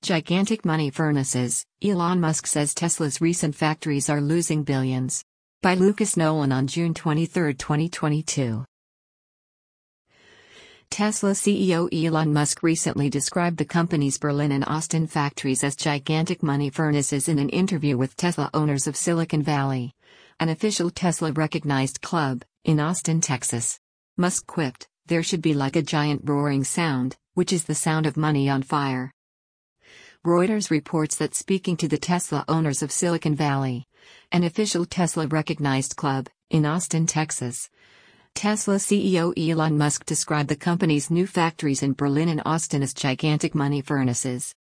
Gigantic money furnaces, Elon Musk says Tesla's recent factories are losing billions. By Lucas Nolan on June 23, 2022. Tesla CEO Elon Musk recently described the company's Berlin and Austin factories as gigantic money furnaces in an interview with Tesla owners of Silicon Valley, an official Tesla-recognized club, in Austin, Texas. Musk quipped, "There should be like a giant roaring sound, which is the sound of money on fire." Reuters reports that speaking to the Tesla owners of Silicon Valley, an official Tesla-recognized club, in Austin, Texas, Tesla CEO Elon Musk described the company's new factories in Berlin and Austin as gigantic money furnaces.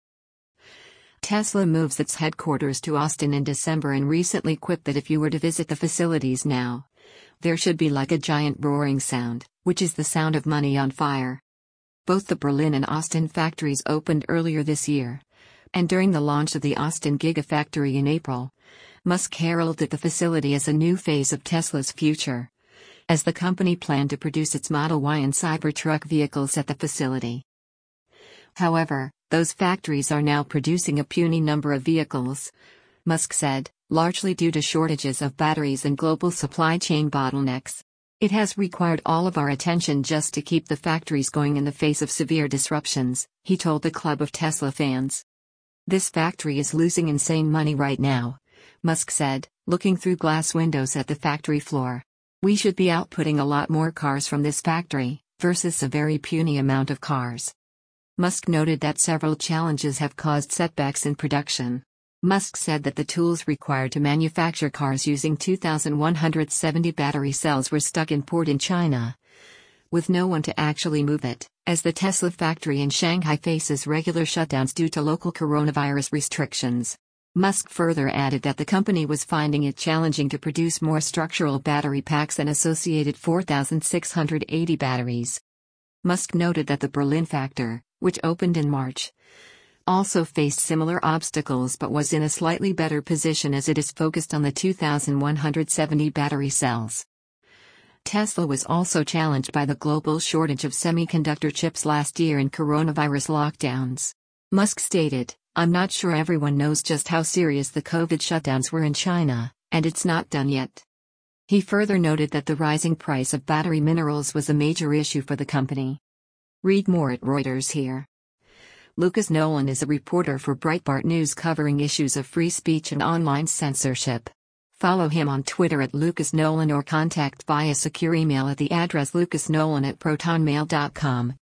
Tesla moves its headquarters to Austin in December and recently quipped that if you were to visit the facilities now, there should be like a giant roaring sound, which is the sound of money on fire. Both the Berlin and Austin factories opened earlier this year, and during the launch of the Austin Gigafactory in April, Musk heralded the facility as a new phase of Tesla's future, as the company planned to produce its Model Y and Cybertruck vehicles at the facility. However, those factories are now producing a puny number of vehicles, Musk said, largely due to shortages of batteries and global supply chain bottlenecks. It has required all of our attention just to keep the factories going in the face of severe disruptions, he told the club of Tesla fans. "This factory is losing insane money right now," Musk said, looking through glass windows at the factory floor. "We should be outputting a lot more cars from this factory, versus a very puny amount of cars." Musk noted that several challenges have caused setbacks in production. Musk said that the tools required to manufacture cars using 2,170 battery cells were stuck in port in China, with no one to actually move it, as the Tesla factory in Shanghai faces regular shutdowns due to local coronavirus restrictions. Musk further added that the company was finding it challenging to produce more structural battery packs and associated 4,680 batteries. Musk noted that the Berlin factory, which opened in March, also faced similar obstacles but was in a slightly better position as it is focused on the 2,170 battery cells. Tesla was also challenged by the global shortage of semiconductor chips last year and coronavirus lockdowns. Musk stated, "I'm not sure everyone knows just how serious the COVID shutdowns were in China, and it's not done yet." He further noted that the rising price of battery minerals was a major issue for the company. Read more at Reuters here. Lucas Nolan is a reporter for Breitbart News covering issues of free speech and online censorship. Follow him on Twitter at Lucas Nolan or contact via secure email at the address lucasnolan@protonmail.com.